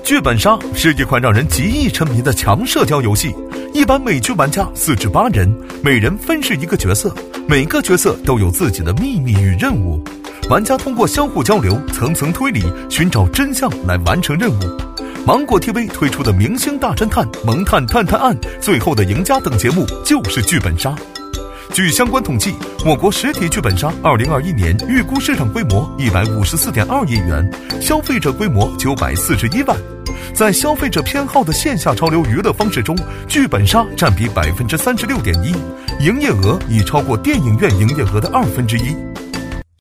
剧本杀是一款让人极易沉迷的强社交游戏，一般每局玩家4至8人，每人分饰一个角色，每个角色都有自己的秘密与任务。玩家通过相互交流、层层推理，寻找真相来完成任务。芒果 TV 推出的明星大侦探、萌探探探案、最后的赢家等节目就是剧本杀。据相关统计，我国实体剧本杀2021年预估市场规模154.2亿元，消费者规模941万。在消费者偏好的线下潮流娱乐方式中，剧本杀占比36.1%，营业额已超过电影院营业额的1/2。